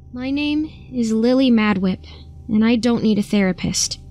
My name is Lily Madwhip, and I don't need a therapist.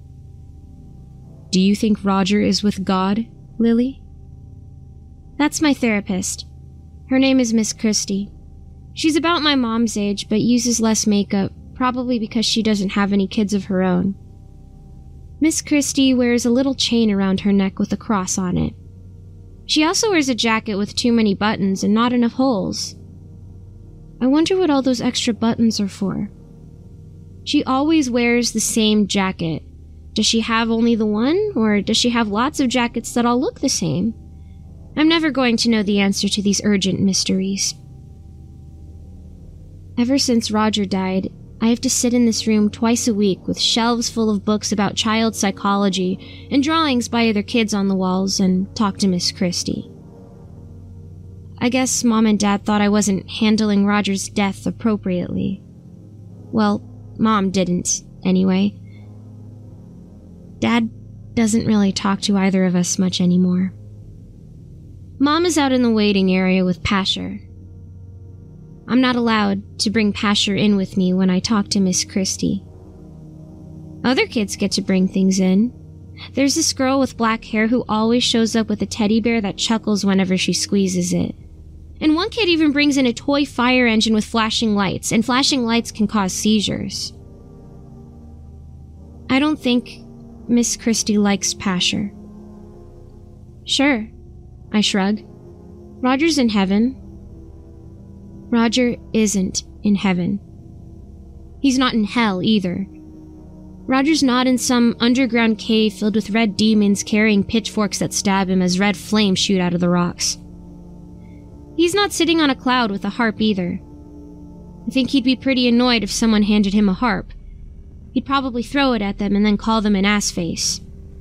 Do you think Roger is with God, Lily? That's my therapist. Her name is Miss Christie. She's about my mom's age, but uses less makeup, probably because she doesn't have any kids of her own. Miss Christie wears a little chain around her neck with a cross on it. She also wears a jacket with too many buttons and not enough holes. I wonder what all those extra buttons are for. She always wears the same jacket. Does she have only the one, or does she have lots of jackets that all look the same? I'm never going to know the answer to these urgent mysteries. Ever since Roger died, I have to sit in this room twice a week with shelves full of books about child psychology and drawings by other kids on the walls and talk to Miss Christie. I guess Mom and Dad thought I wasn't handling Roger's death appropriately. Well, Mom didn't, anyway. Dad doesn't really talk to either of us much anymore. Mom is out in the waiting area with Pasher. I'm not allowed to bring Pasher in with me when I talk to Miss Christie. Other kids get to bring things in. There's this girl with black hair who always shows up with a teddy bear that chuckles whenever she squeezes it. And one kid even brings in a toy fire engine with flashing lights, and flashing lights can cause seizures. I don't think Miss Christie likes Pasher. Sure, I shrug. Roger's in heaven. Roger isn't in heaven. He's not in hell either. Roger's not in some underground cave filled with red demons carrying pitchforks that stab him as red flames shoot out of the rocks. He's not sitting on a cloud with a harp either. I think he'd be pretty annoyed if someone handed him a harp. He'd probably throw it at them and then call them an ass face.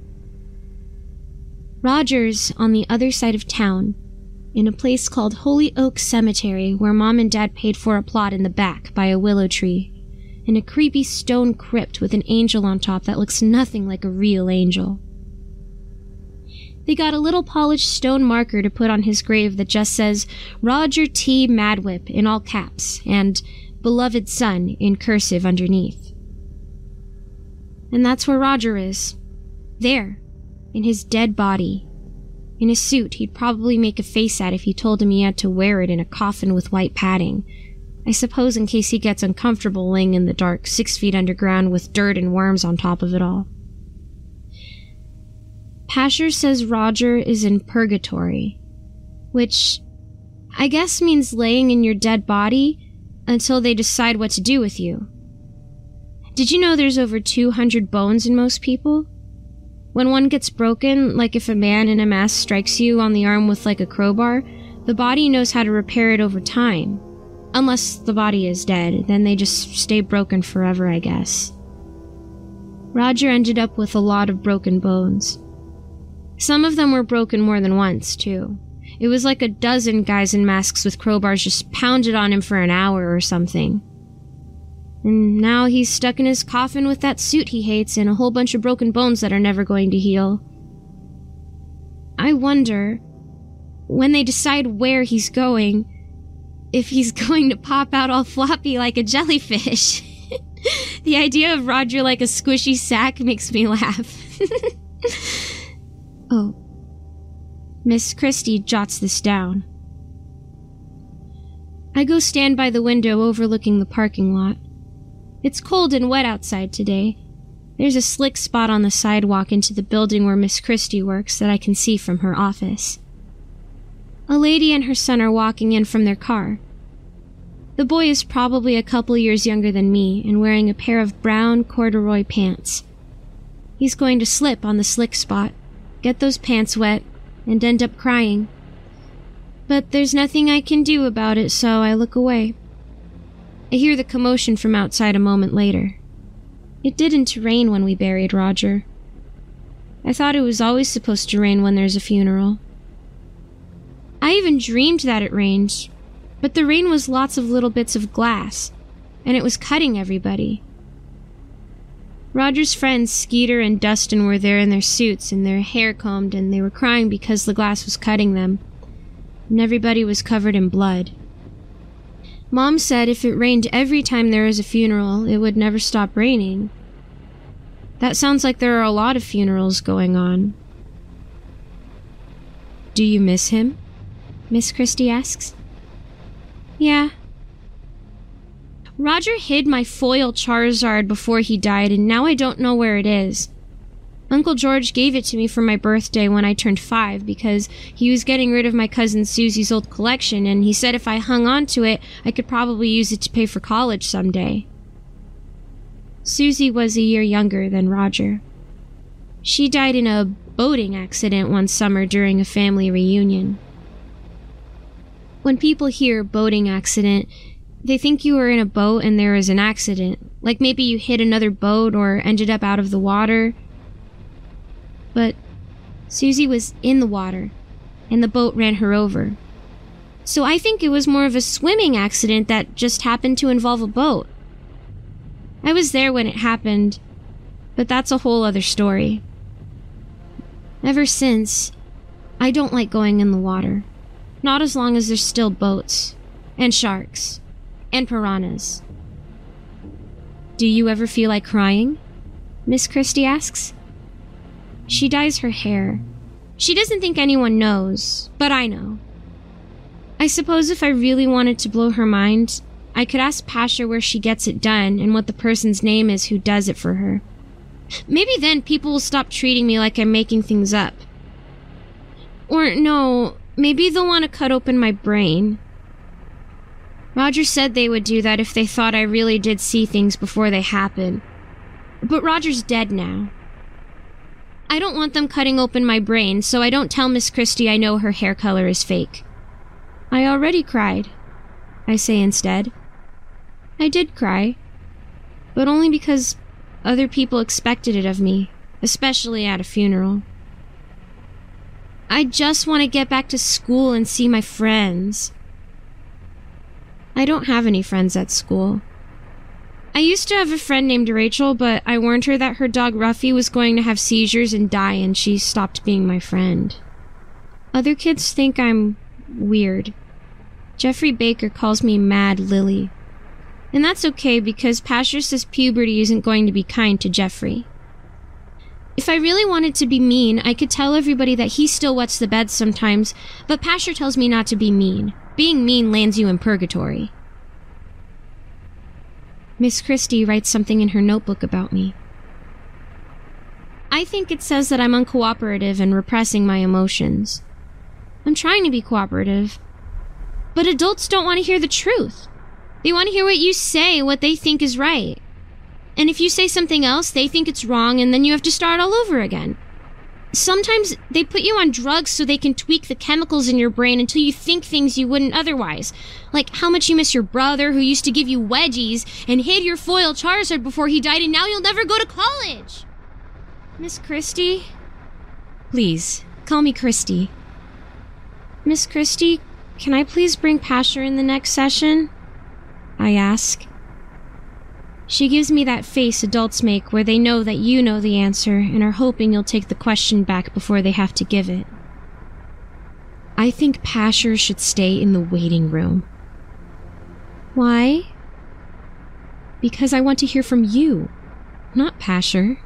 Roger's on the other side of town, in a place called Holy Oak Cemetery, where Mom and Dad paid for a plot in the back by a willow tree, in a creepy stone crypt with an angel on top that looks nothing like a real angel. They got a little polished stone marker to put on his grave that just says Roger T. Madwhip in all caps and Beloved Son in cursive underneath. And that's where Roger is. There, in his dead body. In a suit he'd probably make a face at if you told him he had to wear it in a coffin with white padding. I suppose in case he gets uncomfortable laying in the dark 6 feet underground with dirt and worms on top of it all. Pasher says Roger is in purgatory, which I guess means laying in your dead body until they decide what to do with you. Did you know there's over 200 bones in most people? When one gets broken, like if a man in a mask strikes you on the arm with like a crowbar, the body knows how to repair it over time. Unless the body is dead, then they just stay broken forever, I guess. Roger ended up with a lot of broken bones. Some of them were broken more than once, too. It was like a dozen guys in masks with crowbars just pounded on him for an hour or something. And now he's stuck in his coffin with that suit he hates and a whole bunch of broken bones that are never going to heal. I wonder, when they decide where he's going, if he's going to pop out all floppy like a jellyfish. The idea of Roger like a squishy sack makes me laugh. Oh. Miss Christie jots this down. I go stand by the window overlooking the parking lot. It's cold and wet outside today. There's a slick spot on the sidewalk into the building where Miss Christie works that I can see from her office. A lady and her son are walking in from their car. The boy is probably a couple years younger than me and wearing a pair of brown corduroy pants. He's going to slip on the slick spot, get those pants wet, and end up crying. But there's nothing I can do about it, so I look away. I hear the commotion from outside a moment later. It didn't rain when we buried Roger. I thought it was always supposed to rain when there's a funeral. I even dreamed that it rained, but the rain was lots of little bits of glass, and it was cutting everybody. Roger's friends Skeeter and Dustin were there in their suits and their hair combed, and they were crying because the glass was cutting them, and everybody was covered in blood. Mom said if it rained every time there was a funeral, it would never stop raining. That sounds like there are a lot of funerals going on. Do you miss him? Miss Christie asks. Yeah. Roger hid my foil Charizard before he died, and now I don't know where it is. Uncle George gave it to me for my birthday when I turned 5 because he was getting rid of my cousin Susie's old collection, and he said if I hung on to it, I could probably use it to pay for college someday. Susie was a year younger than Roger. She died in a boating accident one summer during a family reunion. When people hear boating accident, they think you were in a boat and there was an accident, like maybe you hit another boat or ended up out of the water. But Susie was in the water, and the boat ran her over. So I think it was more of a swimming accident that just happened to involve a boat. I was there when it happened, but that's a whole other story. Ever since, I don't like going in the water. Not as long as there's still boats, and sharks, and piranhas. Do you ever feel like crying? Miss Christie asks. She dyes her hair. She doesn't think anyone knows, but I know. I suppose if I really wanted to blow her mind, I could ask Pasha where she gets it done and what the person's name is who does it for her. Maybe then people will stop treating me like I'm making things up. Or no, maybe they'll want to cut open my brain. Roger said they would do that if they thought I really did see things before they happen. But Roger's dead now. I don't want them cutting open my brain, so I don't tell Miss Christie I know her hair color is fake. I already cried, I say instead. I did cry, but only because other people expected it of me, especially at a funeral. I just want to get back to school and see my friends. I don't have any friends at school. I used to have a friend named Rachel, but I warned her that her dog Ruffy was going to have seizures and die, and she stopped being my friend. Other kids think I'm weird. Jeffrey Baker calls me Mad Lily. And that's okay because Pasha says puberty isn't going to be kind to Jeffrey. If I really wanted to be mean, I could tell everybody that he still wets the bed sometimes, but Pasha tells me not to be mean. Being mean lands you in purgatory. Miss Christie writes something in her notebook about me. I think it says that I'm uncooperative and repressing my emotions. I'm trying to be cooperative. But adults don't want to hear the truth. They want to hear what you say, what they think is right. And if you say something else, they think it's wrong, and then you have to start all over again. Sometimes they put you on drugs so they can tweak the chemicals in your brain until you think things you wouldn't otherwise. Like how much you miss your brother who used to give you wedgies and hid your foil Charizard before he died, and now you'll never go to college. Miss Christie? Please, call me Christie. Miss Christie, can I please bring Pasha in the next session? I ask. She gives me that face adults make where they know that you know the answer and are hoping you'll take the question back before they have to give it. I think Pasha should stay in the waiting room. Why? Because I want to hear from you, not Pasha.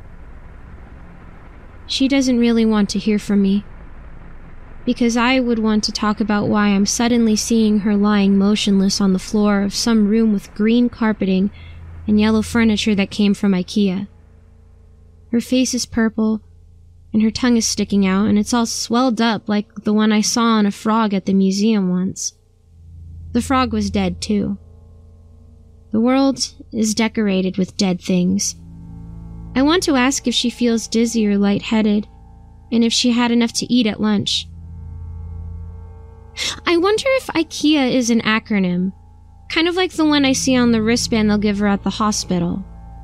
She doesn't really want to hear from me. Because I would want to talk about why I'm suddenly seeing her lying motionless on the floor of some room with green carpeting and yellow furniture that came from IKEA. Her face is purple, and her tongue is sticking out, and it's all swelled up like the one I saw on a frog at the museum once. The frog was dead, too. The world is decorated with dead things. I want to ask if she feels dizzy or lightheaded, and if she had enough to eat at lunch. I wonder if IKEA is an acronym. Kind of like the one I see on the wristband they'll give her at the hospital.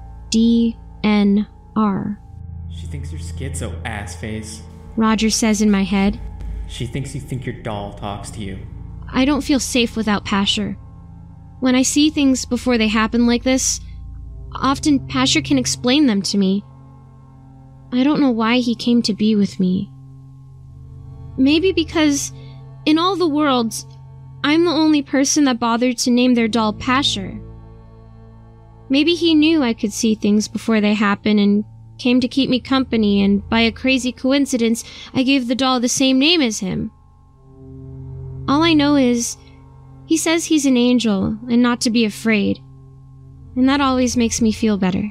DNR. She thinks you're schizo, ass face. Roger says in my head. She thinks you think your doll talks to you. I don't feel safe without Pasha. When I see things before they happen like this, often Pasha can explain them to me. I don't know why he came to be with me. Maybe because in all the worlds, I'm the only person that bothered to name their doll Pasher. Maybe he knew I could see things before they happen and came to keep me company, and by a crazy coincidence, I gave the doll the same name as him. All I know is, he says he's an angel and not to be afraid, and that always makes me feel better.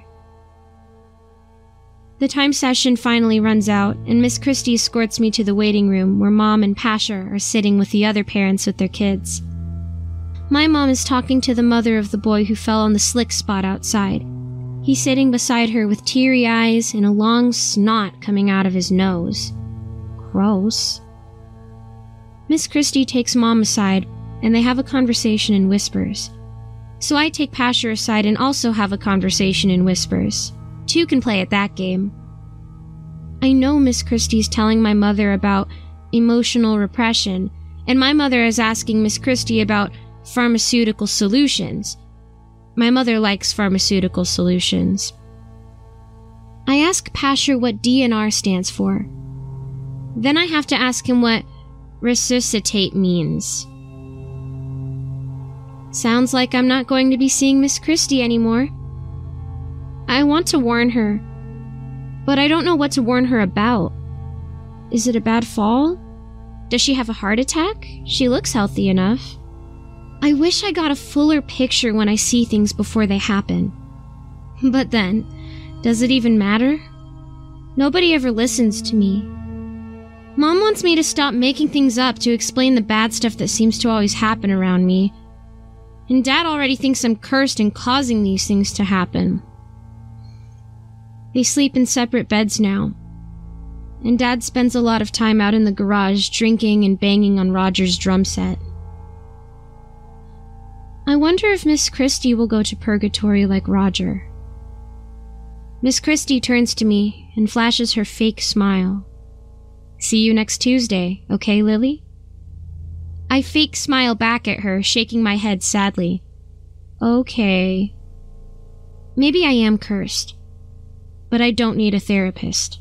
The time session finally runs out, and Miss Christie escorts me to the waiting room where Mom and Pasher are sitting with the other parents with their kids. My mom is talking to the mother of the boy who fell on the slick spot outside. He's sitting beside her with teary eyes and a long snot coming out of his nose. Gross. Miss Christie takes Mom aside, and they have a conversation in whispers. So I take Pasher aside and also have a conversation in whispers. Two can play at that game. I know Miss Christie's telling my mother about emotional repression, and my mother is asking Miss Christie about pharmaceutical solutions. My mother likes pharmaceutical solutions. I ask Pasher what DNR stands for. Then I have to ask him what resuscitate means. Sounds like I'm not going to be seeing Miss Christie anymore. I want to warn her, but I don't know what to warn her about. Is it a bad fall? Does she have a heart attack? She looks healthy enough. I wish I got a fuller picture when I see things before they happen. But then, does it even matter? Nobody ever listens to me. Mom wants me to stop making things up to explain the bad stuff that seems to always happen around me. And Dad already thinks I'm cursed and causing these things to happen. They sleep in separate beds now. And Dad spends a lot of time out in the garage drinking and banging on Roger's drum set. I wonder if Miss Christie will go to purgatory like Roger. Miss Christie turns to me and flashes her fake smile. See you next Tuesday, okay, Lily? I fake smile back at her, shaking my head sadly. Okay. Maybe I am cursed, but I don't need a therapist.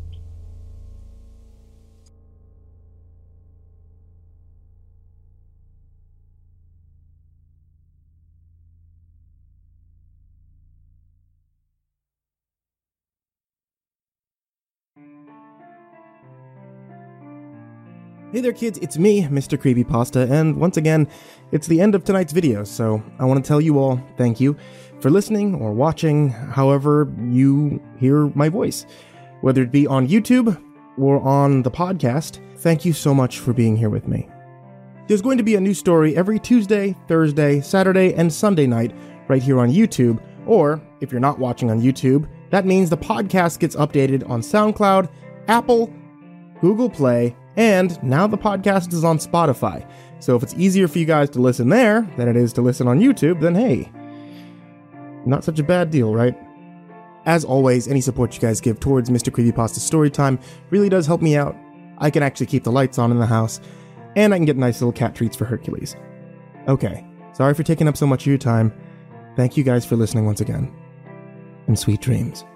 Hey there kids, it's me, Mr. Creepypasta, and once again, it's the end of tonight's video, so I want to tell you all thank you for listening or watching however you hear my voice. Whether it be on YouTube or on the podcast, thank you so much for being here with me. There's going to be a new story every Tuesday, Thursday, Saturday, and Sunday night right here on YouTube, or if you're not watching on YouTube, that means the podcast gets updated on SoundCloud, Apple, Google Play, and now the podcast is on Spotify. So if it's easier for you guys to listen there than it is to listen on YouTube, then hey, not such a bad deal, right? As always, any support you guys give towards Mr. Creepypasta's Storytime really does help me out. I can actually keep the lights on in the house, and I can get nice little cat treats for Hercules. Okay, sorry for taking up so much of your time. Thank you guys for listening once again, and sweet dreams.